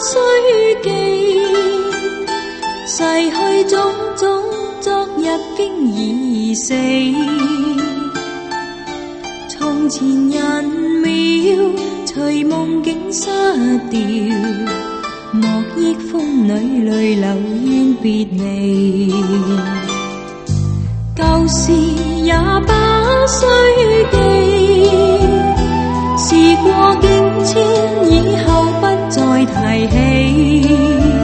须记，逝去种种，昨日经已死。从前人渺，随梦境失掉，莫忆风里泪流怨别离。旧事也不须记，事过境迁，以后不再提起。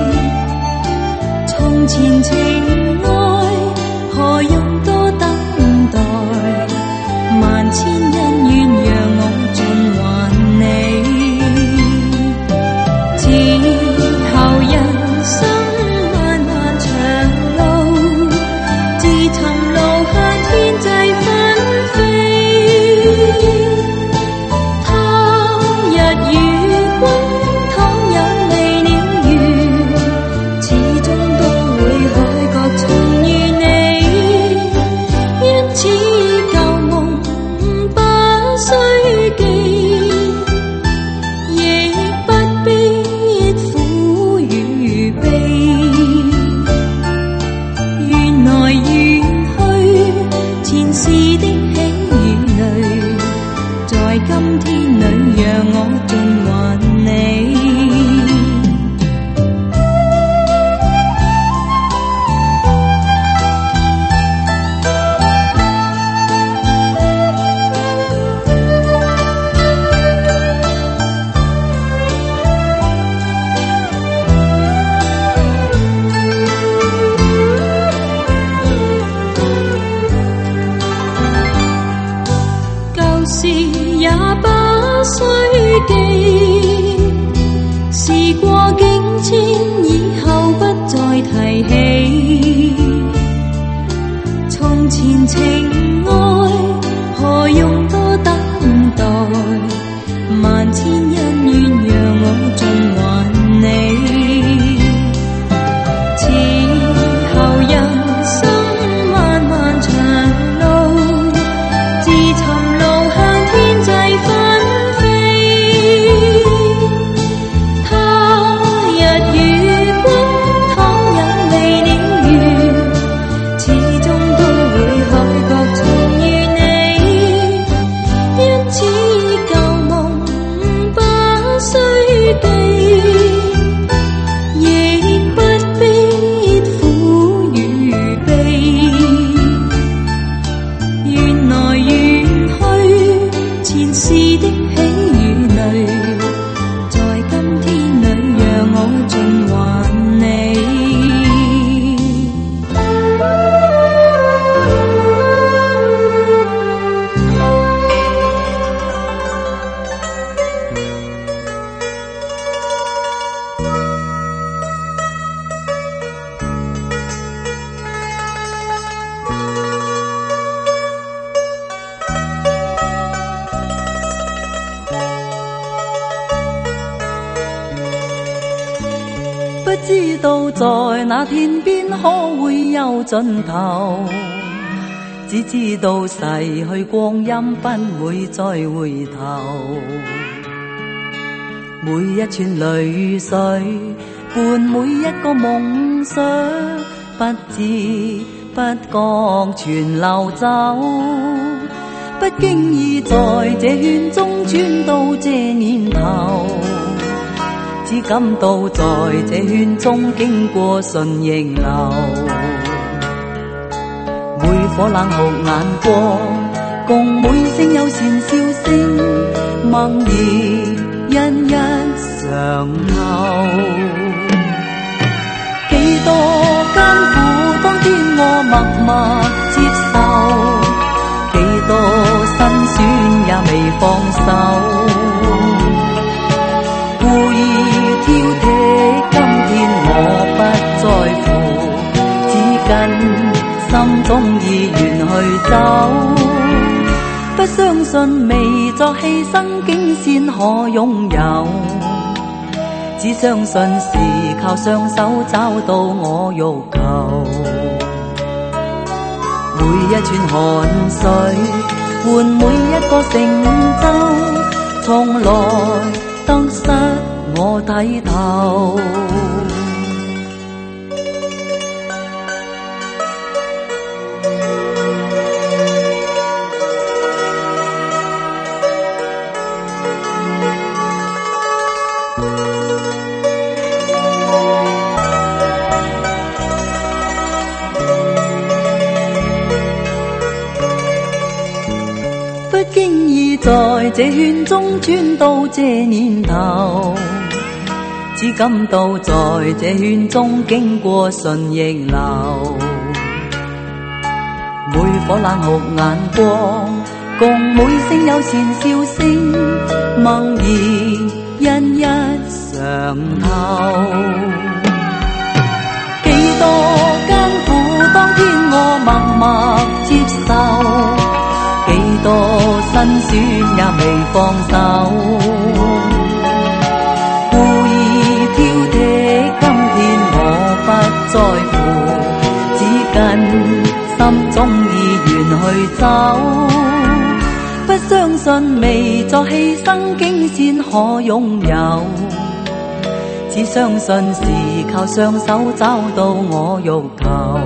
从前情爱，何用多等待？万千恩怨让我尽还你。之后人生漫漫长路，自寻路向天际纷飞。他日與君倘有離了緣，始終都會海角重遇你。因此舊夢不須記，亦不必苦與悲。緣來緣去，前世的喜與淚，在今天裏讓我盡還你。舊事也不須記，事過境遷，以後不再提起。從前情愛，何用多等待？萬千恩怨讓我盡還你。此後人生漫漫長路，自尋路向天際紛飛。他日與君倘有離了緣，始終都會海角重遇你。因此舊夢不須記，亦不必苦與悲。緣來緣去，前世的喜與淚，在今天裏讓我盡還你。 不知道在那天邊可會有盡頭，只知道逝去光陰不會再回頭。每一串淚水伴每一個夢想，不知不覺全流走。不經意在這圈中轉到這年頭，只感到在這圈中經過順逆流。每顆冷酷眼光，共每聲友善笑聲，默然一一嘗後。幾多艱苦當天我默默接受，幾多辛酸也未放手。故意挑剔，今天我不在乎，只跟心中意願去走。不相信未作犧牲竟先可擁有，只相信是靠雙手找到我欲求。每一串汗水換每一個成就，從來得失我睇透。不經意在這圈中轉到這年頭，只感到在這圈中經過順逆流。每顆冷酷眼光，共每聲友善笑聲，默然一一嘗透。幾多艱苦，當天我默默接受。幾多辛酸也未放手，故意挑剔，今天我不在乎，只跟心中意願去走。不相信微作犧牲竟先可擁有，只相信是靠雙手找到我欲求。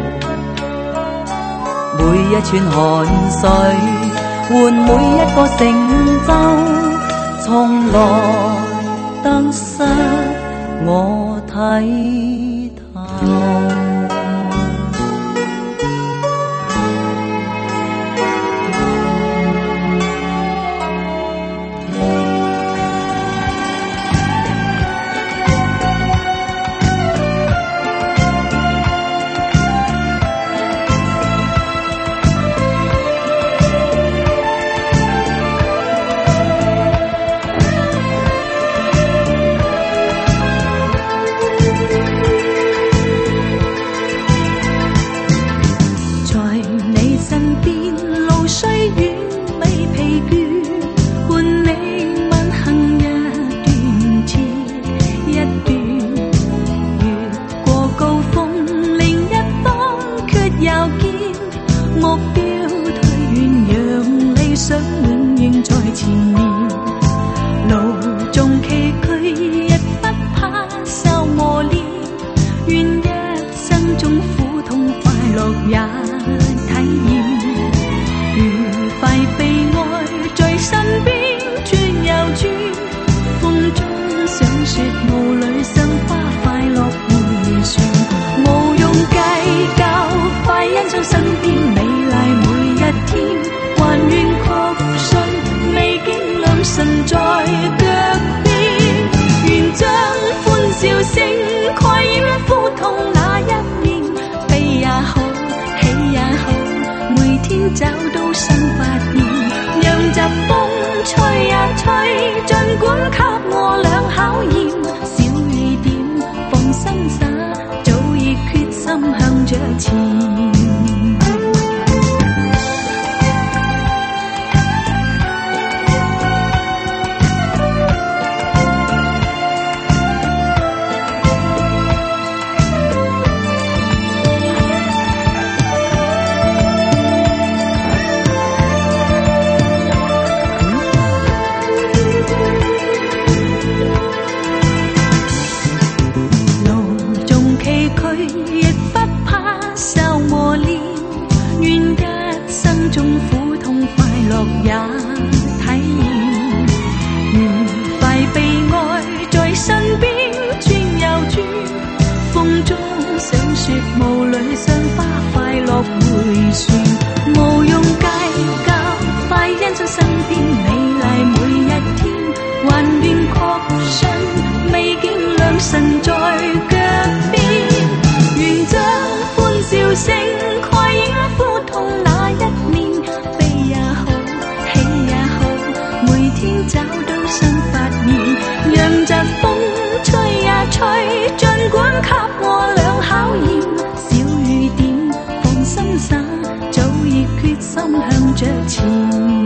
每一串汗水換每一個成就，從來得失我睇透。 找到新發現，讓疾風吹呀吹，儘管給我倆考驗，小雨點放心灑，早已決心向着前。也體驗，愉快被愛在身邊轉又轉，風中想說霧裏賞花快樂迴旋，無用計較，快欣賞身邊美麗每一天，還願確信美景良辰在腳邊，願將歡笑聲蓋掩苦痛那一面。找到新發現，讓疾風吹呀吹，儘管給我倆考驗，小雨點放心灑，早已決心向着前。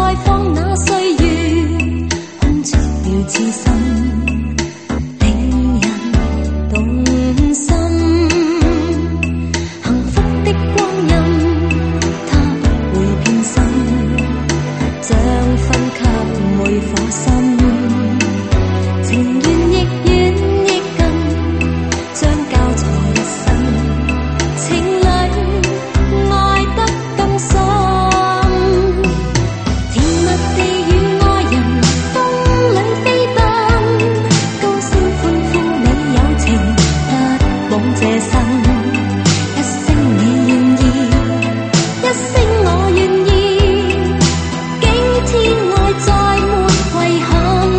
放那歲月，空着了痴心，令人動心。幸福的光陰，它不會偏心，將分給每顆心。情願亦遠亦近，將交錯一生。情侶愛得更深，甜蜜地與愛人風裏飛奔，高聲歡呼你有情，不枉這生。一聲你願意，一聲我願意，驚天愛再沒遺憾。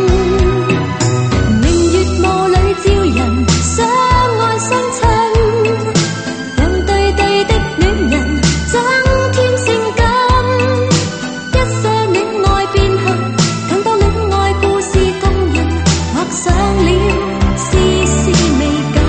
明月霧裏照人相愛相親，讓對對的戀人增添性感。一些戀愛變恨，更多戀愛故事動人，畫上了絲絲美感。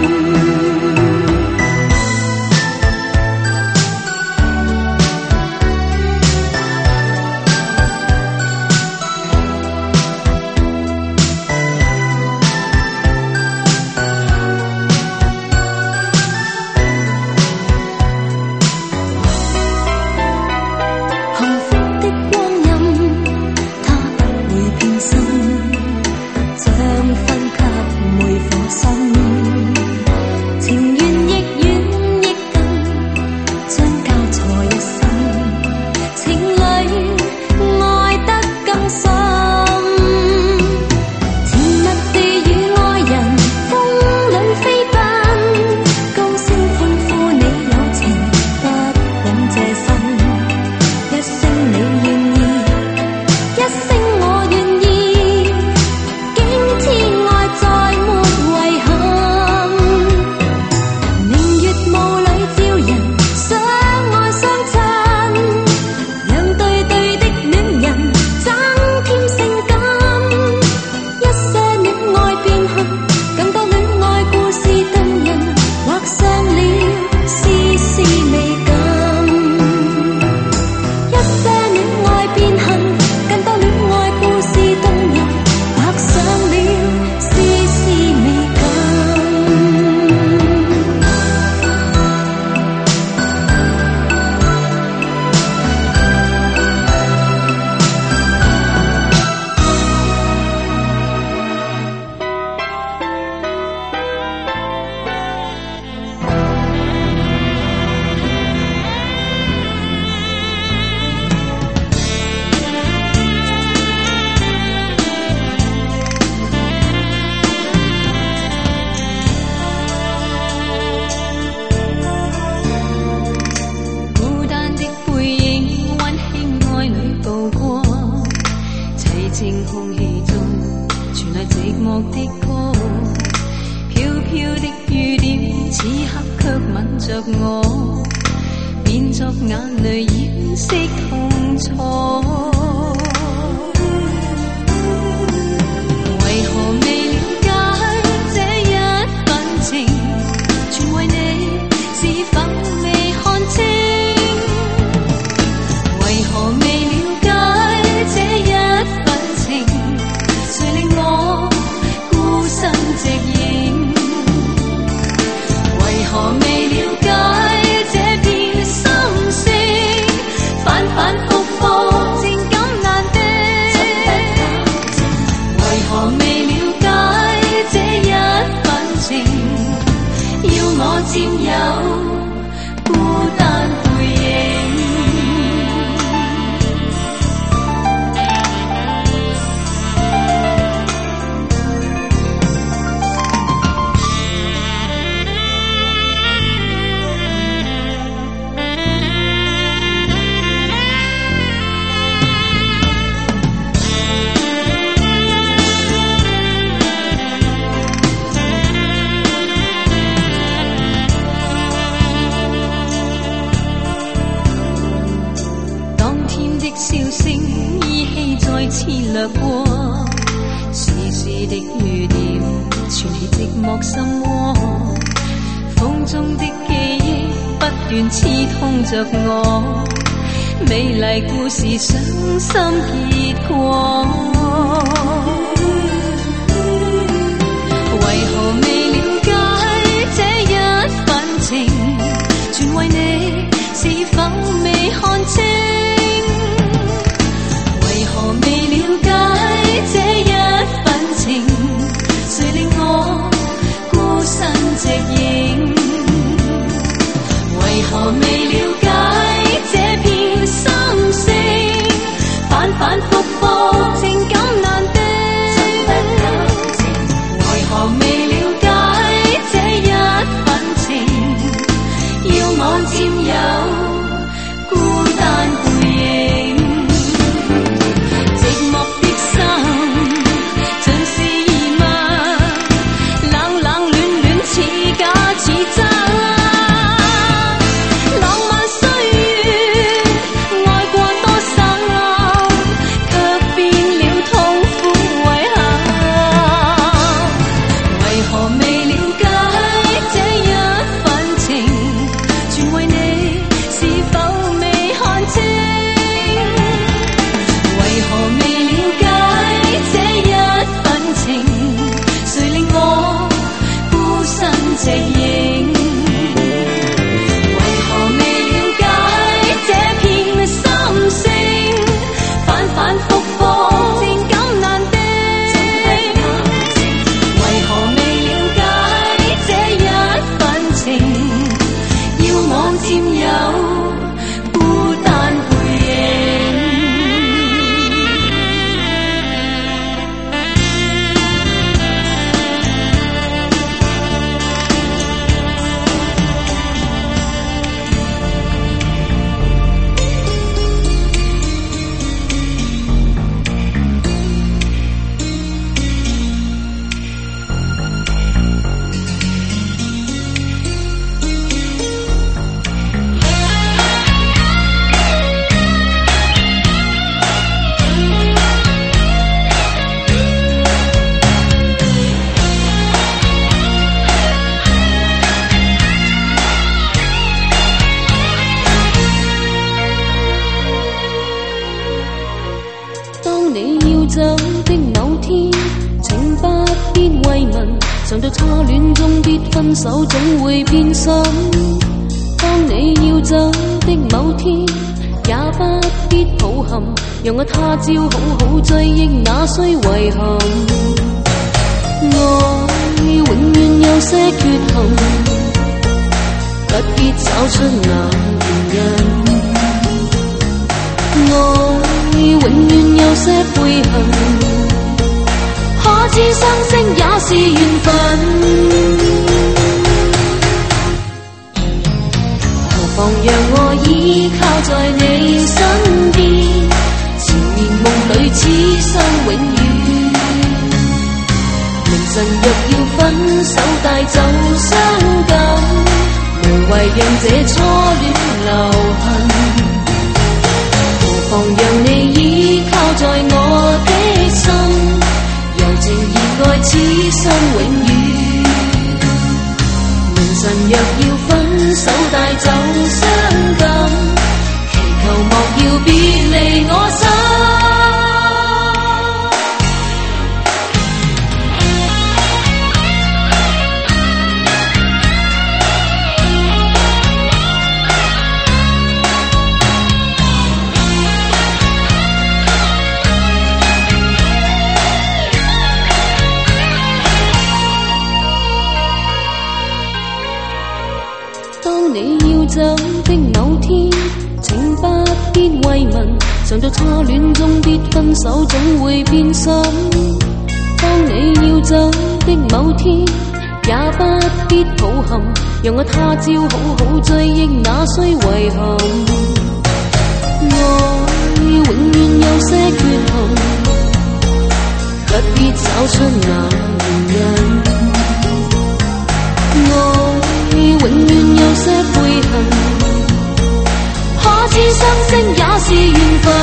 幸福的光陰，它不會偏心，將分給每顆心。情願亦遠亦近，將交錯一生。情侶愛得更深，甜蜜地與愛人風裏飛奔，高聲歡呼你有情，不枉這生。一聲你願意，一聲我願意，驚天愛再沒遺憾。明月霧裏照人相愛相親，讓對對的戀人增添性感。一些戀愛變恨，更多戀愛故事動人，畫上了絲絲美感。一些戀愛變恨，更多戀愛故事動人，畫上了絲絲美感。孤單的背影，溫馨愛侶步過，凄清空氣中傳來寂寞的歌，飄飄的雨點，此刻卻吻着我，變作眼淚掩飾痛楚。為何未了解這一份情，全為你是否未看清？為何未了解這一份情，誰令我孤身隻影？為何未了解這片心聲，反反复复情感難定？為何未了解這一份情，要我佔有孤單背影？次掠過，絲絲的雨點傳起寂寞心窩，風中的記憶不斷刺痛着我， 美丽故事伤心结果。为何未了解这一份情？全为你是否未看清？为何未了解这一份情？谁令我孤身直影？为何未了解这片心声？反反复复情感难定。为何未了解这一份情？要我佔有孤單背影。寂寞的心盡是疑問，冷冷暖暖似假似真。 常到初戀中必分手，總會變心。當你要走的某天，也不必抱憾，讓我他朝好好追憶那雖遺憾。愛永遠有些缺陷，不必找出那原因。愛永遠有些悔恨，可知相識也是緣分，何妨讓我依靠在你身邊，纏綿夢裏此生永遠。明晨若要分手帶走傷感，無謂讓這初戀留痕。何妨讓你依靠在我的心，柔情熱愛此生永遠。明晨若要分手帶走傷感，祈求莫要別離我心。走的某天，請不必慰問，常到初戀中必分手，總會變心。當你要走的某天，也不必抱憾，讓我他朝好好追憶那雖遺憾。愛永遠有些缺陷，不必找出那原因。愛永遠有些悔恨，可知相識也是緣分。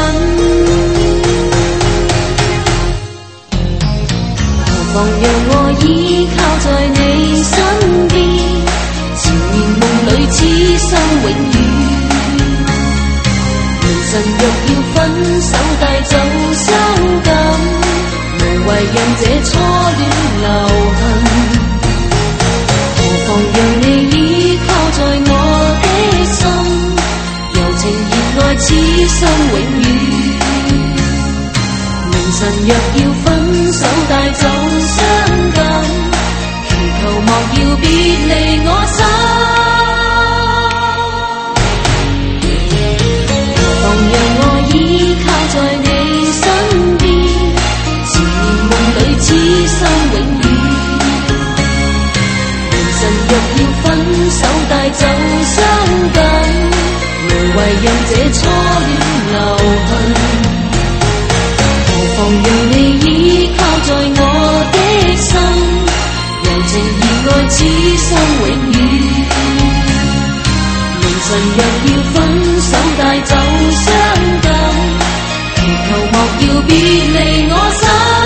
何妨讓我依靠在你身邊，纏綿夢裏此生永遠。明晨神若要分手帶走傷感，無謂讓這初戀留痕。何妨讓你依靠在我的心，柔情熱愛此生永遠。明晨若要分手帶走傷感，祈求莫要別離我心。讓我依靠在你身邊，纏綿夢裏此生永遠。明晨若要分手帶走傷感，無謂讓這初戀留痕。何妨讓你依靠在我的心，柔情熱愛此生永遠。明晨若要分手帶走傷感，祈求莫要別離我心。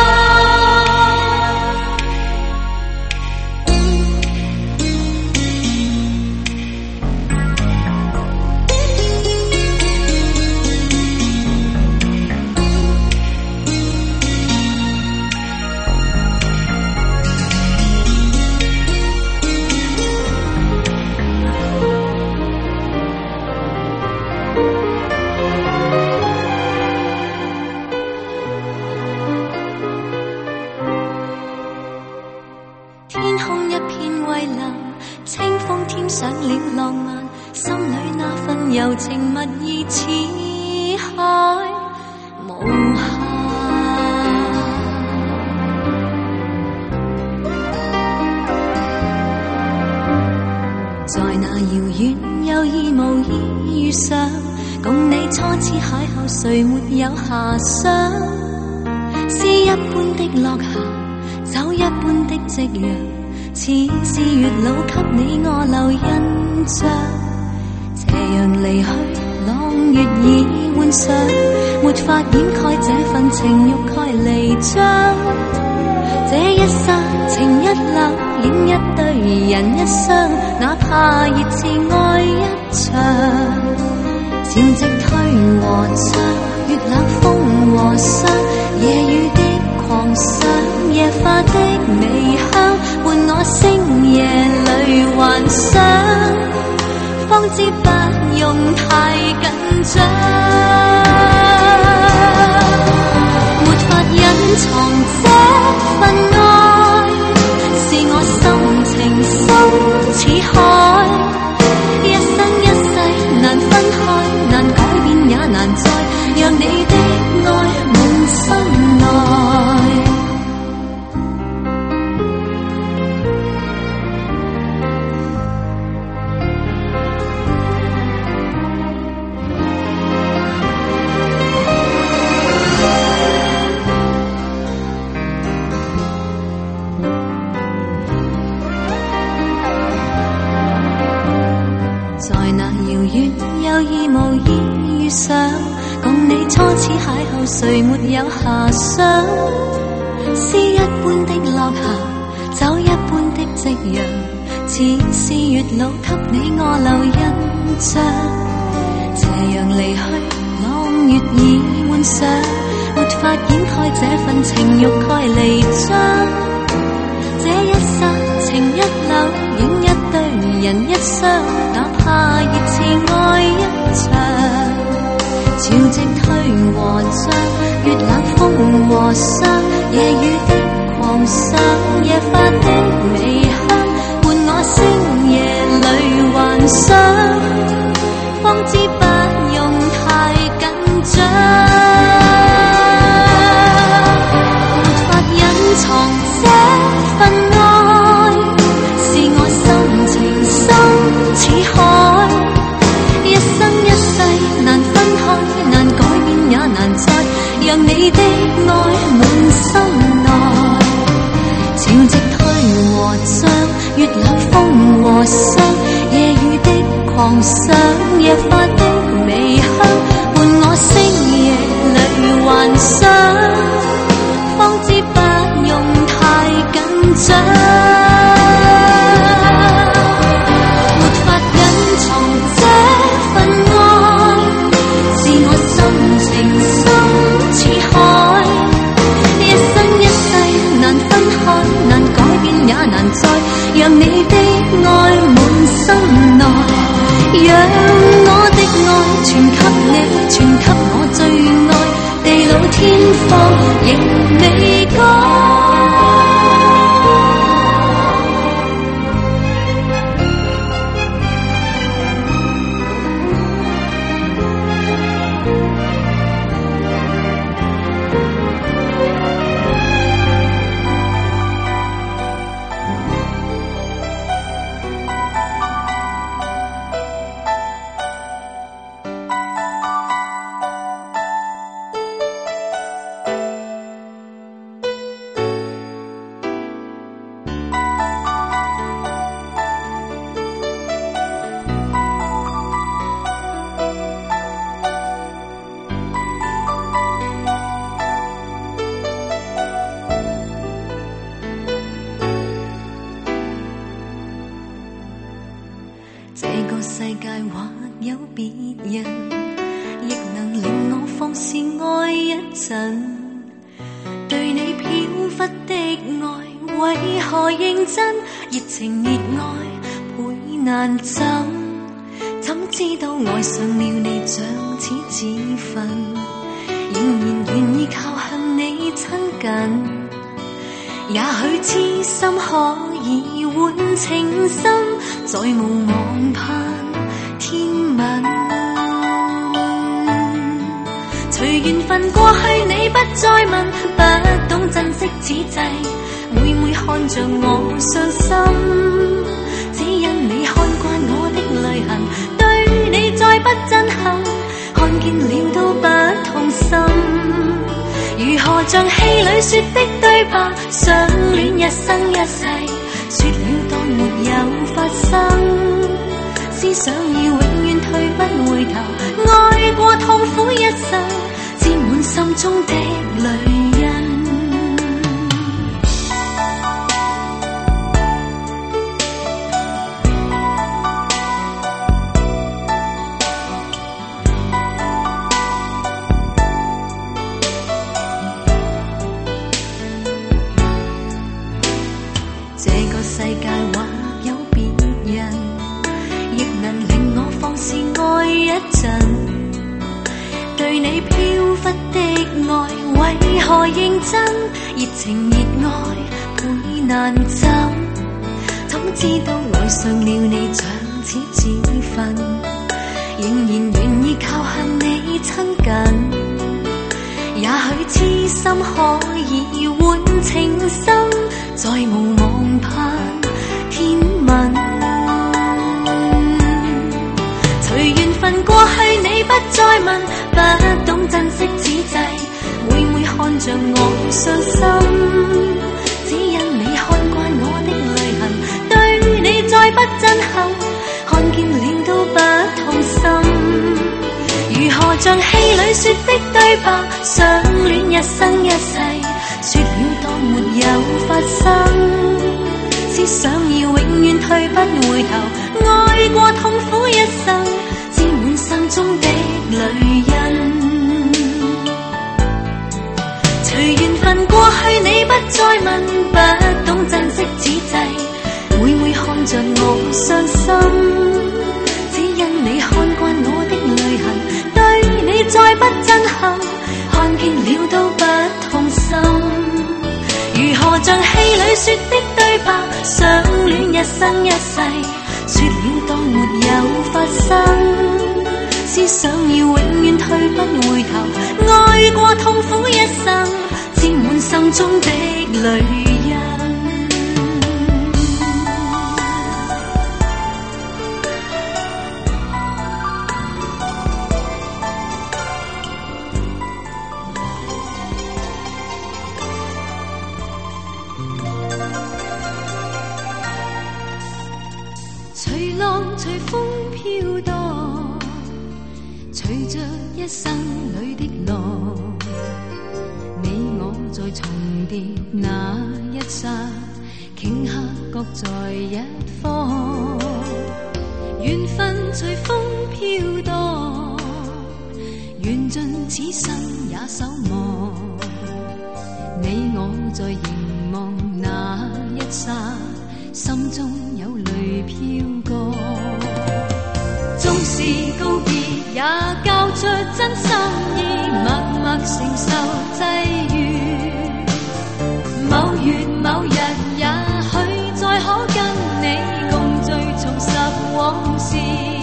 柔情蜜意似海無限，在那遙遠有意無意遇上，共你初次邂逅，誰沒有遐想？詩一般的落霞，酒一般的夕陽，似是月老給你我留印象。斜陽離去，朗月已換上，沒法掩蓋這份情欲蓋彌彰。這一剎情一縷，影一對人一雙，哪怕熱熾愛一場。潮汐退和漲，月冷風和霜，夜雨的狂想，夜花的微香，伴我星夜裏幻想。方知不用太緊張，沒法隱藏這份愛，是我心情深似海，一生一世難分開，難改變也難再讓你的愛滿心內。有意無意遇上，共你初次邂逅，誰沒有遐想？詩一般的落霞，酒一般的夕陽，似是月老給你我留印象。斜陽離去，朗月已換上，沒法掩蓋這份情欲蓋彌彰。這一剎情一縷，影一對人一雙，哪怕熱熾愛一場。潮汐退和漲，月冷風和霜，夜雨的狂想，夜花的微香，伴我星夜裏幻想。方知不用太緊張，沒法隱藏這份愛，是我心情深似海，一生一世難分開，難改變也難再讓你的愛滿心內。潮汐是愛一陣，對你飄忽的愛為何認真？熱情熱愛倍難枕，怎知道愛上了你像似自焚，仍然願意靠向你親近。也許痴心可以換情深，再無望盼天吻。隨緣分過去你不再問，不懂珍惜此際，每每看着我傷心，只因你看慣我的淚痕，對你再不憎恨，看見了都不痛心。如何像戲裏說的對白，相戀一生一世，說了當沒有發生，思想要永遠退不回頭，愛過痛苦一生，沾滿心中的淚印。這個世界或有別人，亦能令我放肆愛一陣。對你飄忽的愛為何認真？熱情熱愛倍難枕，怎知道愛上了你像似自焚，仍然願意靠向你親近。也許痴心可以換情深，再無望盼天吻。隨緣分過去你不再問，不懂珍惜此際，每每看着我傷心，只因你看慣我的淚痕，對你再不憎恨，看見了都不痛心。如何像戲裏說的對白，相戀一生一世，說了當沒有發生，思想要永遠退不回頭，愛過痛苦一生，沾滿心中的淚印。隨緣分過去你不再問，不懂珍惜此際，每每看着我傷心，只因你看慣我的淚痕，對你再不憎恨，看見了都不痛心。如何像戲裏說的對白，相戀一生一世，說了當沒有發生，思想要永遠退不回頭，愛過痛苦一生，沾滿心中的淚印。隨浪隨風飄蕩，隨着一生裏的浪，你我在重疊那一剎，頃刻各在一方。緣分隨風飄蕩，緣盡此生也守望，你我在凝望那一剎，心中有淚飄過。縱是告別也交出真心意，默默承受際遇。某月某日也許再可跟你共聚重拾往事，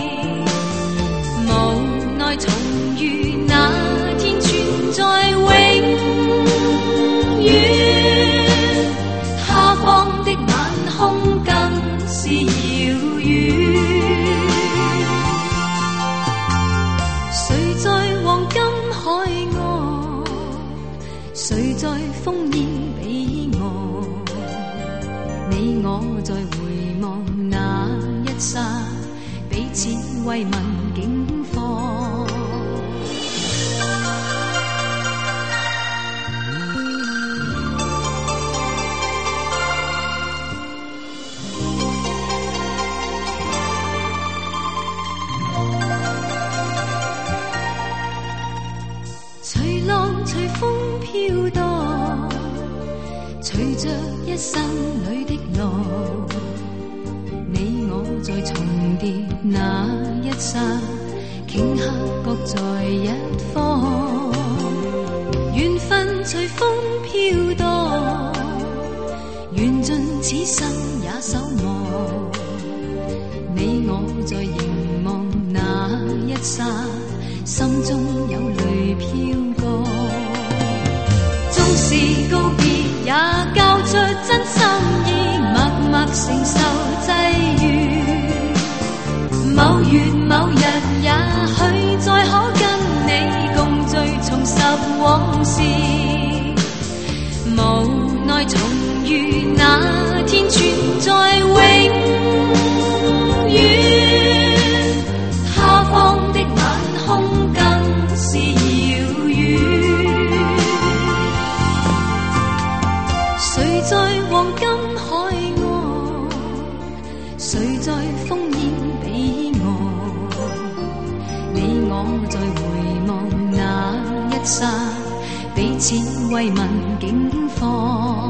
無奈重遇那天存在永遠，他方的晚空更是遙遠。誰在黃金海岸，誰在烽煙彼岸，你我在回望那一剎，彼此慰問境況。 着一生里的路，你我在重叠那一刹，頃刻各在一方，缘分随风飘荡，缘尽此生也守望，你我在凝望那一刹，心中有泪飘过，纵是告别也交出真心意，默默承受际遇，某月某日也许再可跟你共聚重拾往事，无奈重遇那天存在永远，他方的晚空更是遥远，谁在黄金海岸，谁在烽烟彼岸，你我在回望那一刹，彼此慰問境況。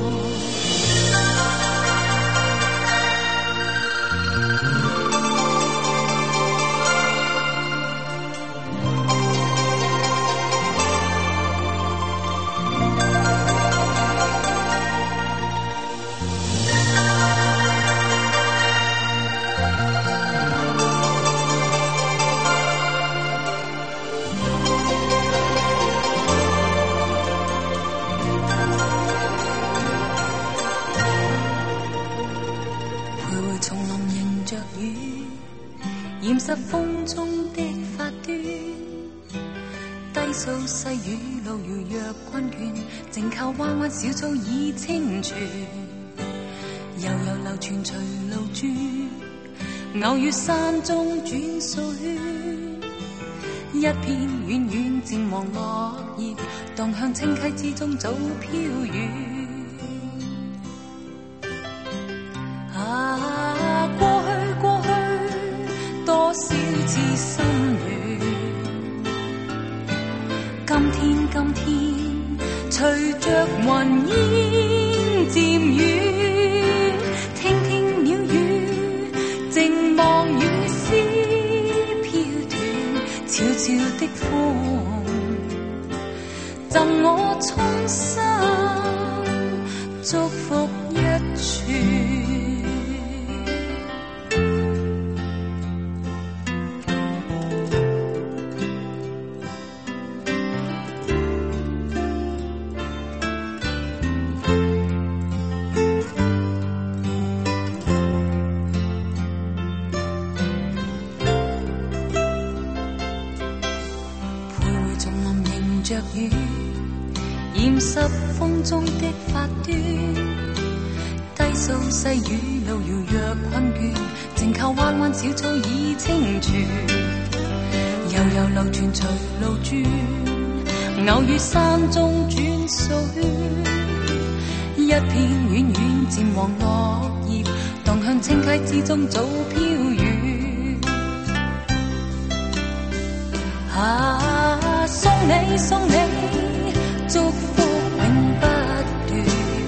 染湿風中的發端，低訴細雨路遙若困倦，靜靠彎彎小草已清泉，悠悠流傳隨路轉，偶遇山中轉水，一片遠遠漸黃落葉，蕩向清溪之中早飄遠。似心願，今天隨着雲煙漸遠，聽聽鳥語，靜望雨絲飄斷，悄悄的風贈我衷心祝福一串。着雨，染湿風中的發端，低訴細雨路遙若困倦，靜靠彎彎小草已清泉，悠悠流傳隨路轉，偶遇山中轉水，一片遠遠漸黃落葉，蕩向清溪之中早飄遠。送你祝福永不斷，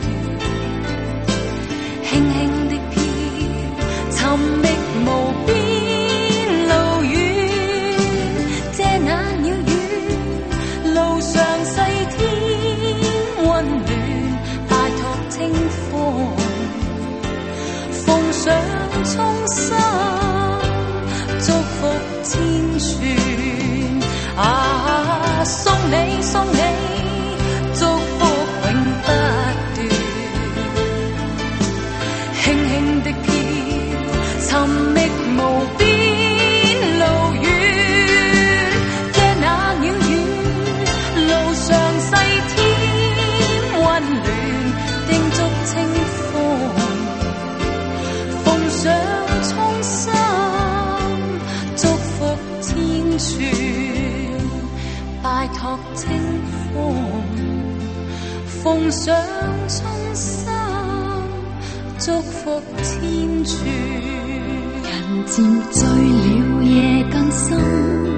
輕輕的飄，尋覓無邊路遠，遮那鳥語，路上細天溫暖，拜託清風，奉上衷心祝福千串。送你祝福永不斷，輕輕的飄，尋覓無邊路遠，遮那鳥語，路上細天溫暖，叮囑清風，奉上衷心祝福千串，拜託清風，奉上衷心祝福千串。 人漸醉了，夜更深，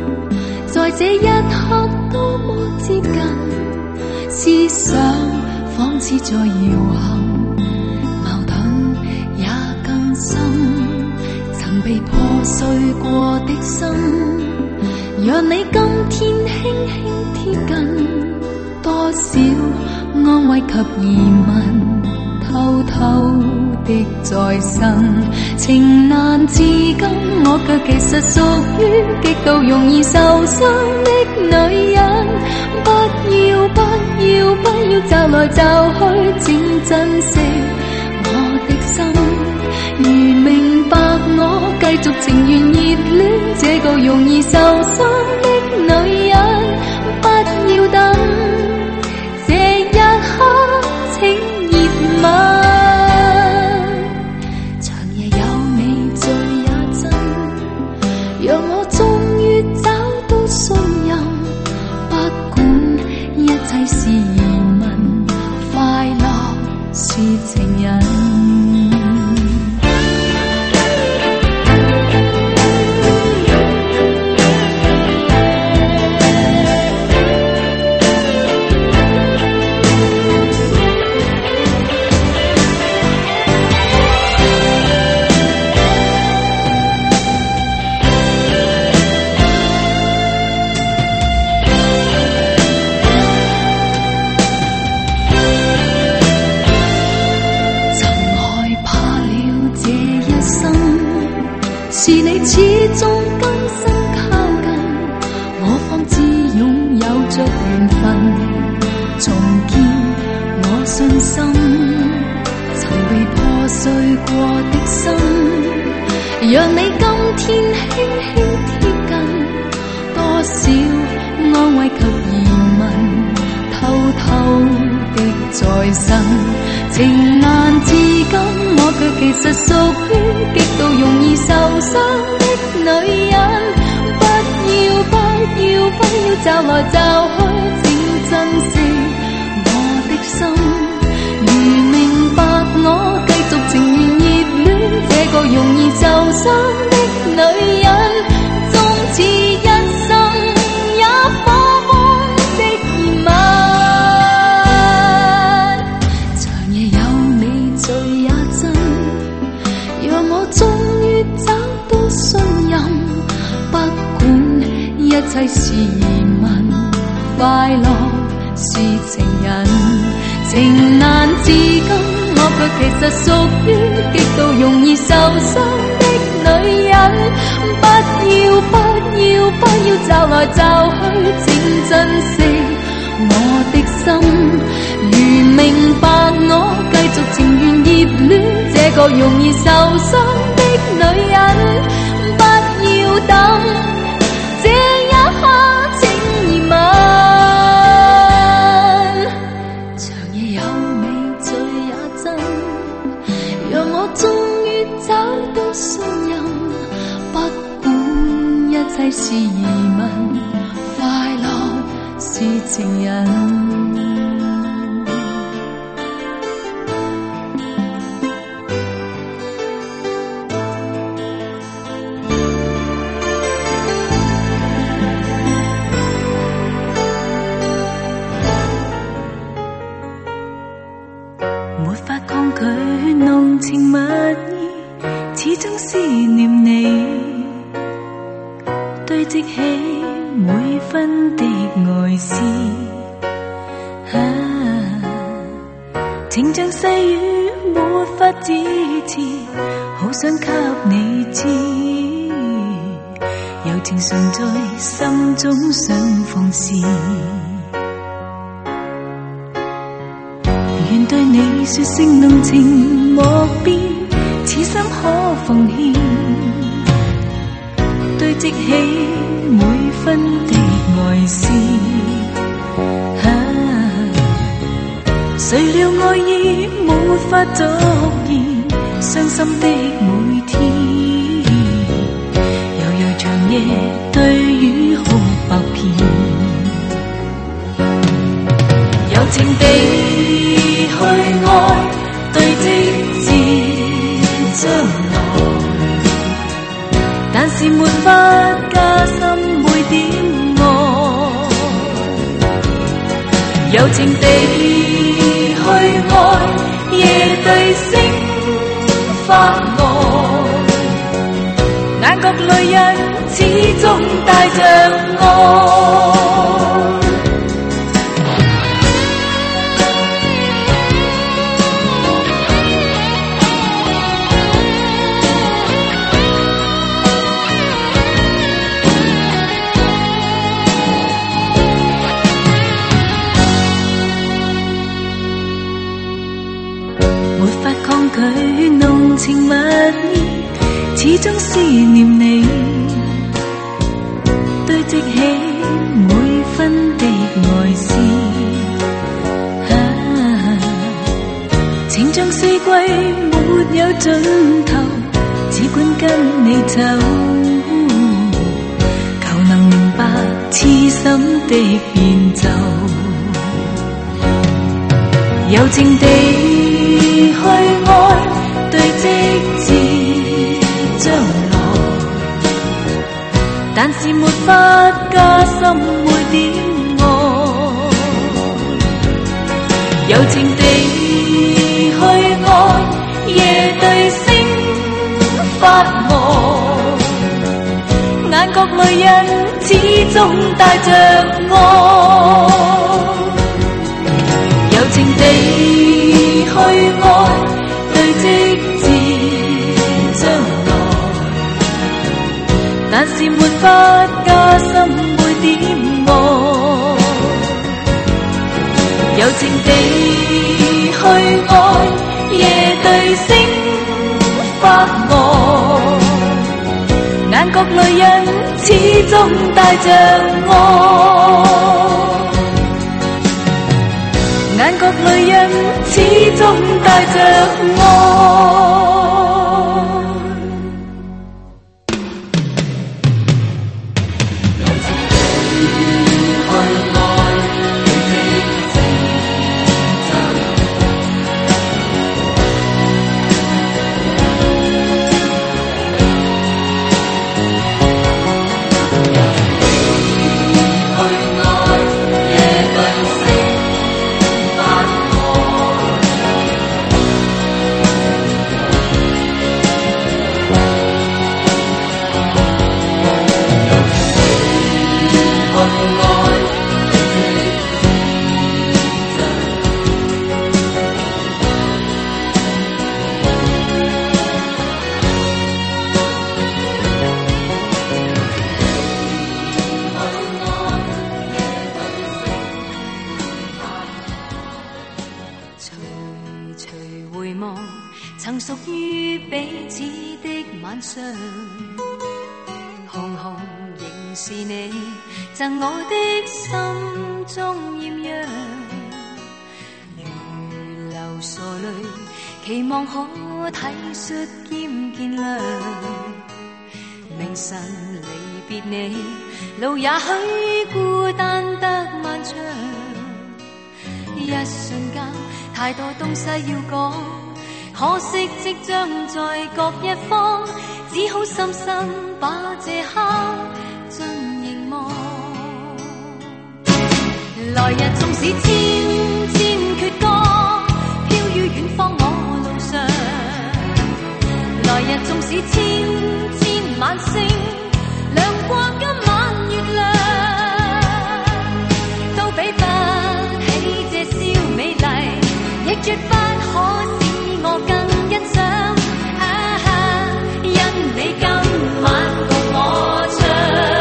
在這一刻多麼接近，思想仿似在遙行，矛盾也更深。曾被破碎過的心，讓你今天輕輕貼近，多少安慰及疑問，偷偷的再生。情難自禁，我卻其實屬於極度容易受傷的女人。不要不要不要驟來驟去，請珍惜我的心。如明白我，繼續情願熱戀這個容易受傷的女人。不要等，這一刻請熱吻。長夜有你醉也真，讓我終於找到信任。不管一切是疑問，快樂是情人。是你始終更深靠近，我方知擁有着緣分，重建我信心。曾被破碎過的心，讓你今天輕輕貼近，多少安慰及疑問，偷偷的再生。情難自禁，我卻其實屬於極度容易受傷的女人。不要不要不要驟來驟去，請珍惜我的心。如明白我，繼續情願熱戀這個容易受傷的女人。終此一生也火火的熱吻。終於找到信任，不管一切是疑問，快樂是情人。情難自禁，我卻其實屬於極度容易受傷的女人。不要不要不要驟來驟去，請珍惜我的心。如明白我，繼續情願熱戀這個容易受傷的女人。不要等，這一刻請熱吻。長夜有你醉也真，讓我終於找到信任。不管一切是疑問，快樂是情人。 沒法抗拒濃情蜜意，始終思念你，堆積起每分的愛思。情像細雨沒法支持，好想給你知，柔情常在心中想放肆。願對你說聲濃情莫變，此心可奉獻，堆積起每分的愛思。誰料愛意沒法續言，傷心的每天，悠悠長夜對雨哭百遍，柔情地去愛，對積至將來，但是沒法加深每點愛，柔情地去發呆，眼角淚印始終帶着愛。佢濃情蜜意，始終思念你，堆積起每分的愛思。情像四季沒有盡頭，只管跟你走，求能明白痴心的變奏，柔情地去愛，對直至將來，但是沒法加深每點愛，柔情地去愛，夜對星發呆，眼角淚印始終帶着愛，柔情地去愛，對直至將來，但是沒法加深每點愛，柔情地去愛，夜對星發呆，眼角淚印始終帶着愛，眼角淚印始終帶着愛。曾屬於彼此的晚上，紅紅仍是你贈我的心中豔陽，如流傻淚，期望可體恤兼見諒，明晨離別你，路也許孤單得漫長，一瞬間太多東西要講，可惜即將在各一方，只好深深把這刻盡凝望。來日縱使千千闕歌，飄於遠方我路上，來日縱使千千晚星，亮過今晚月亮，都比不起這宵美麗，亦絕不可我更欣賞，因你今晚共我唱。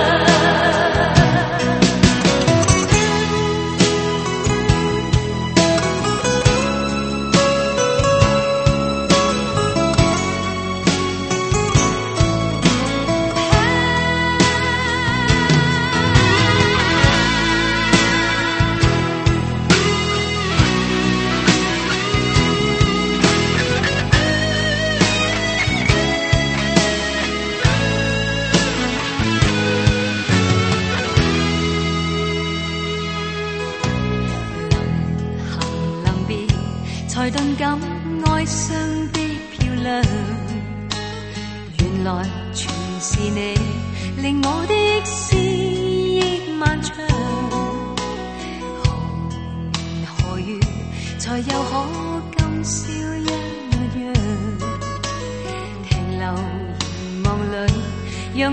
才頓感哀傷的漂亮，原來全是你令我的思憶漫長，何年何月才又可今宵一樣，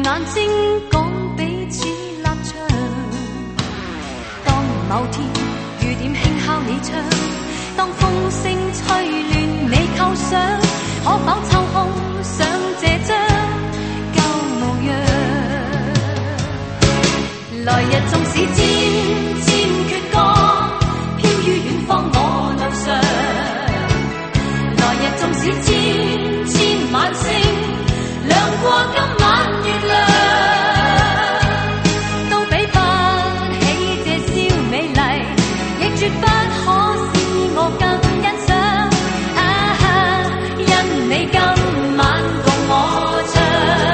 眼睛講彼此立場。當某天雨點輕敲你窗，當風聲吹亂你構想，可否抽空想這張舊模樣？來日縱使漸漸缺角，飄於遠方我路上。來日縱使千千晚星，亮過今晚月亮，都比不起這宵美麗，亦絕不可使我更欣賞。因你今晚共我唱。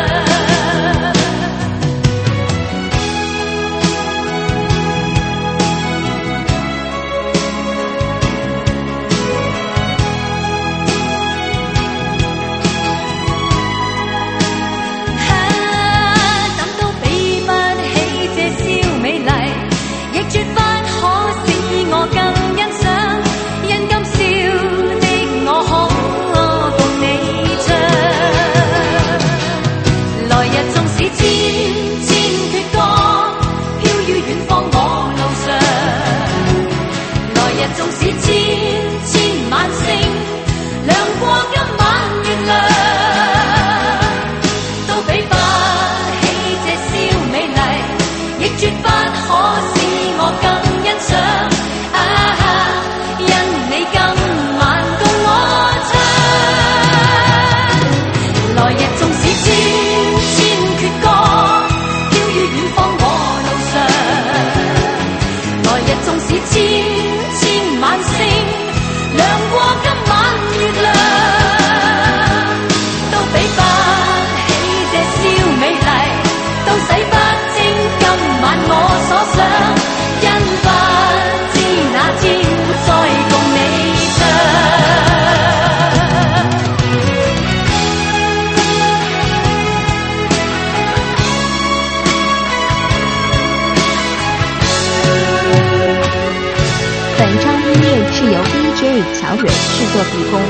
乔蕊制作提供。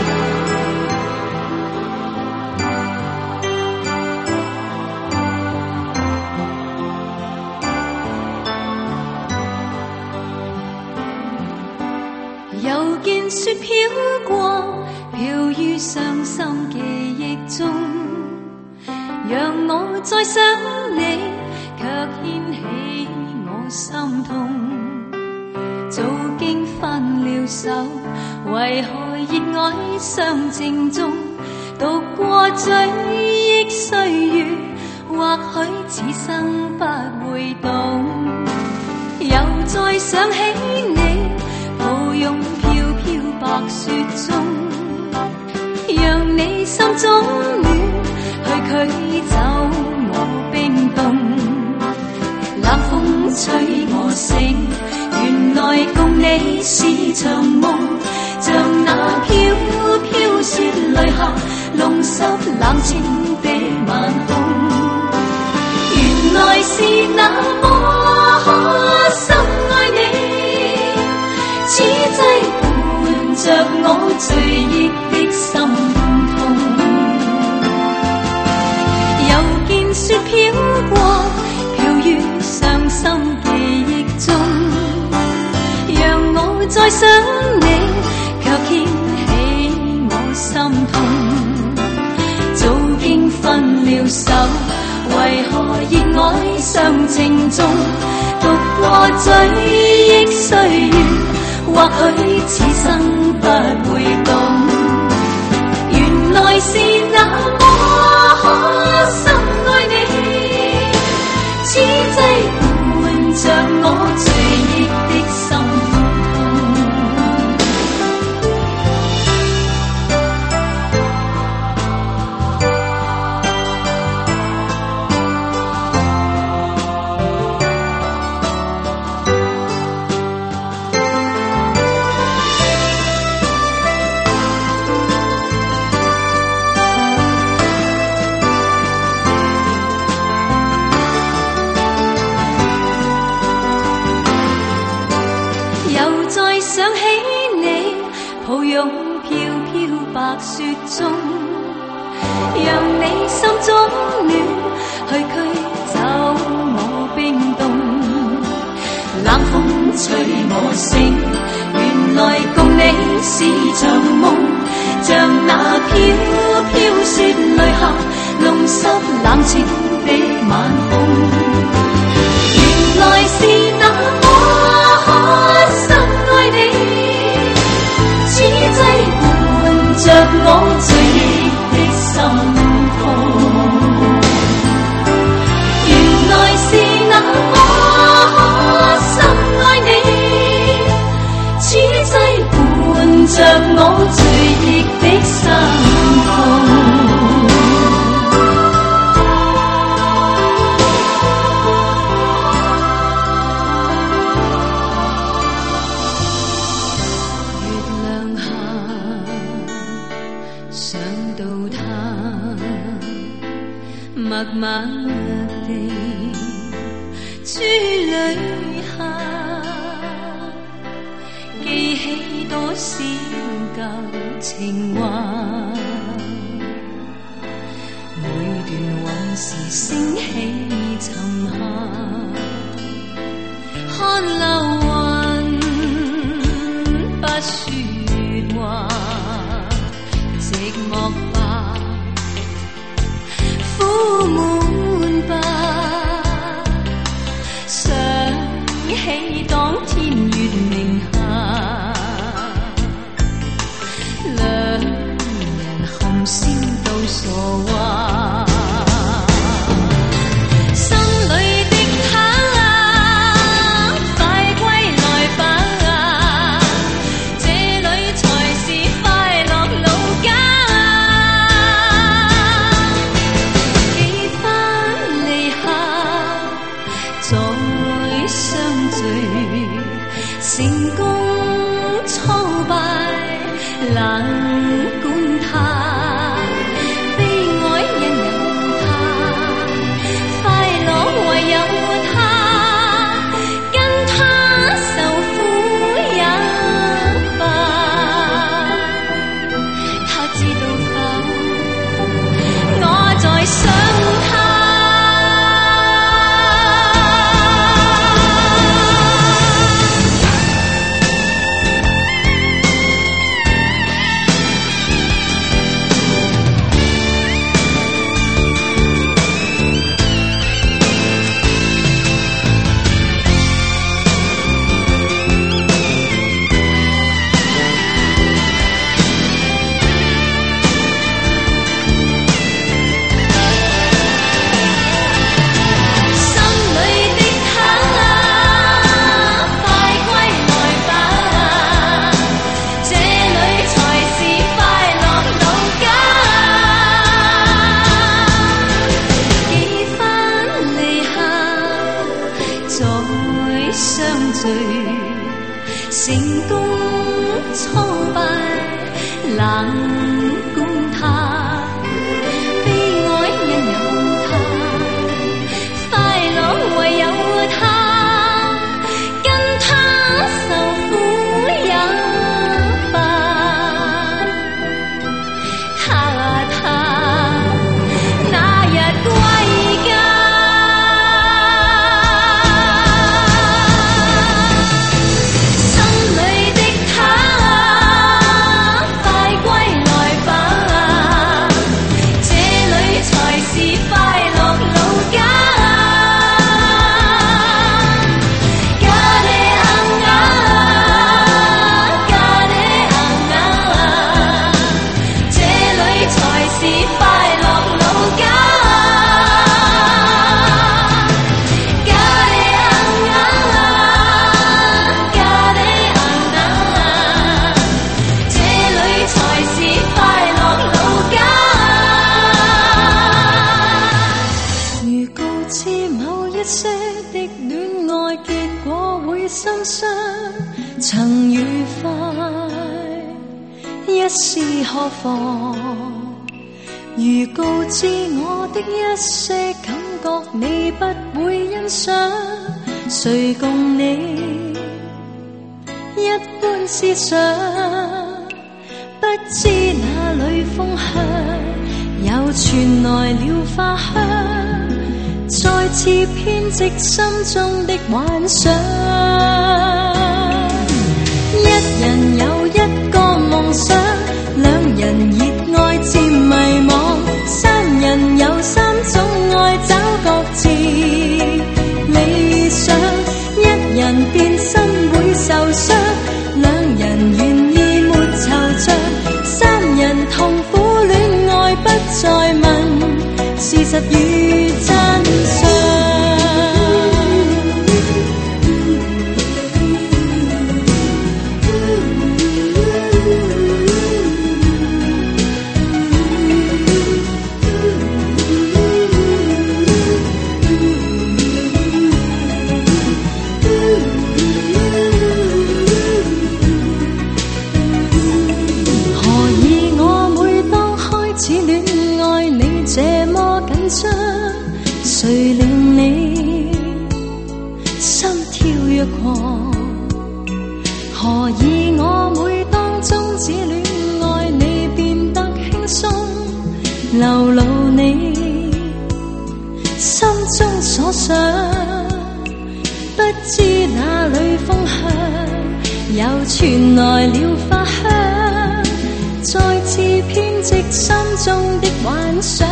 又見雪飄過，飄於傷心記憶中，讓我再想你，卻掀起我心痛。早經分了手，為何熱愛相正中？讀過追憶歲月，或許此生不會懂。又再想起你，抱擁飄飄白雪中，讓你心中暖，去驅走我冰凍。冷風吹我醒，原來共你是場夢，像那飄飄雪淚下弄濕冷清的晚空。原來是那麼深愛你，此際伴着我醉憶的心痛。又見雪飄過，飄於傷心記憶中，讓我再想你，卻掀起我心痛。早經分了手，為何熱愛相情中？讀過追憶歲月，或許此生不會懂。原來是那麼深愛你，此際伴着我醉憶的心痛。想起你，抱擁飄飄白雪中， 讓你心中暖，去驅走我冰凍。冷風吹我醒，原來共你是場夢，像那飄飄雪淚下弄濕冷清的晚空。原來是那麼深愛你，此際伴着我醉的心痛。原來是那麼深愛你，此際伴着我醉的心痛。默默地珠淚下，記起多少舊情話，每段往事升起沉下，看流雲不說話，寂寞吧，苦悶吧，想起當天月明下，兩人含笑到傻話，心裏的他快歸來吧，這裏才是快樂老家。成功挫敗冷管他，悲哀因有他，快樂唯有他，跟他受苦也罷。他知道否？我在想他。成功挫敗冷管他，悲哀因有他，快樂唯有他，跟他受苦也罷。他那日歸家，曾愉快，一時何妨？如告知我的一些感覺，你不會欣賞，誰共你一般思想？不知哪裏風向，也又傳來了花香，再次編織心中的幻想。一人有一個夢想，兩人熱愛漸迷惘，三人有三種愛找各自理想。一人變心會受傷，兩人願意沒惆悵，三人痛苦戀愛不再問事實與真相。誰令你心跳躍狂？何以我每當終止戀愛，你變得輕鬆，流露你心中所想？不知哪裏風向，又傳來了花香，再次編織心中的幻想。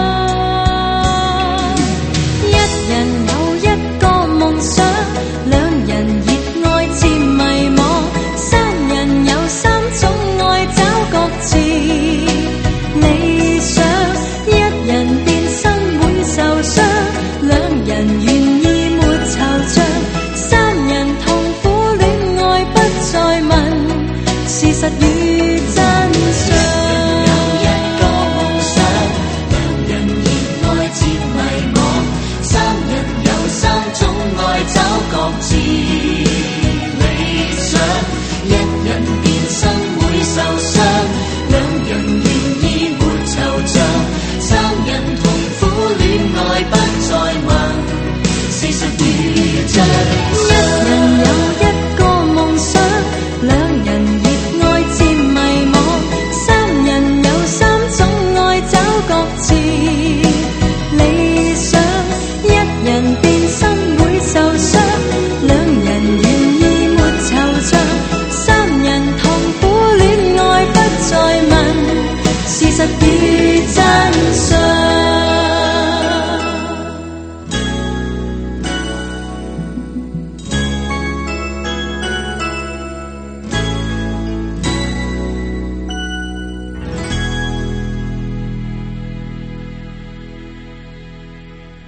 一人有一個夢想，兩人熱愛漸迷惘，三人有三種愛找各自理想。一人變心會受傷，兩人願意沒惆悵，三人痛苦戀愛不再問事實與真相。各自理想，一人變心會受傷，兩人願意沒惆悵，三人痛苦戀愛不再問事實與真相。一人有一個夢想，兩人熱愛漸迷惘，三人有三種愛找各自理想。一人變心會受傷，兩人願意沒惆悵，三人痛苦戀愛不再問事實與真相。